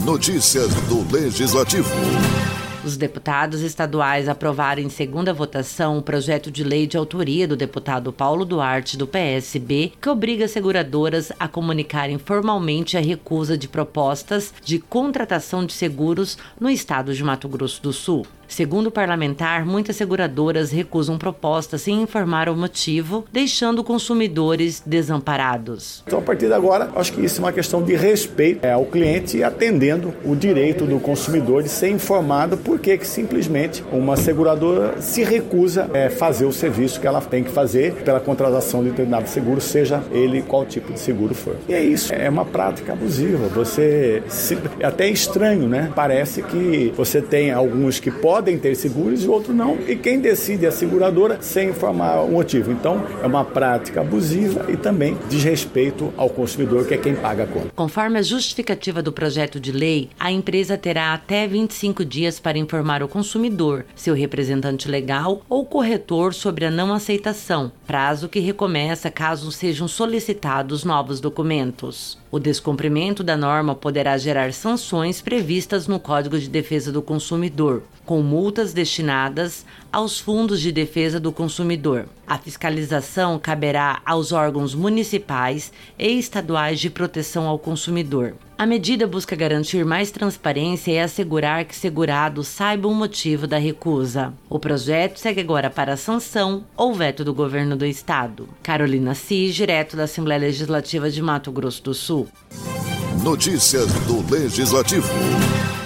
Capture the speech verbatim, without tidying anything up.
Notícias do Legislativo. Os deputados estaduais aprovaram em segunda votação o projeto de lei de autoria do deputado Paulo Duarte, do P S B, que obriga as seguradoras a comunicarem formalmente a recusa de propostas de contratação de seguros no estado de Mato Grosso do Sul. Segundo o parlamentar, muitas seguradoras recusam propostas sem informar o motivo, deixando consumidores desamparados. Então, a partir de agora, acho que isso é uma questão de respeito ao cliente, atendendo o direito do consumidor de ser informado por que simplesmente uma seguradora se recusa a fazer o serviço que ela tem que fazer pela contratação de determinado seguro, seja ele qual tipo de seguro for. E é isso, é uma prática abusiva. Você se, é até estranho, né? Parece que você tem alguns que podem podem ter seguros e outros não, e quem decide é a seguradora sem informar o motivo. Então, é uma prática abusiva e também desrespeito ao consumidor, que é quem paga a conta. Conforme a justificativa do projeto de lei, a empresa terá até vinte e cinco dias para informar o consumidor, seu representante legal ou corretor sobre a não aceitação, prazo que recomeça caso sejam solicitados novos documentos. O descumprimento da norma poderá gerar sanções previstas no Código de Defesa do Consumidor, com multas destinadas aos fundos de defesa do consumidor. A fiscalização caberá aos órgãos municipais e estaduais de proteção ao consumidor. A medida busca garantir mais transparência e assegurar que segurados saibam o motivo da recusa. O projeto segue agora para a sanção ou veto do governo do estado. Carolina Cis, direto da Assembleia Legislativa de Mato Grosso do Sul. Notícias do Legislativo.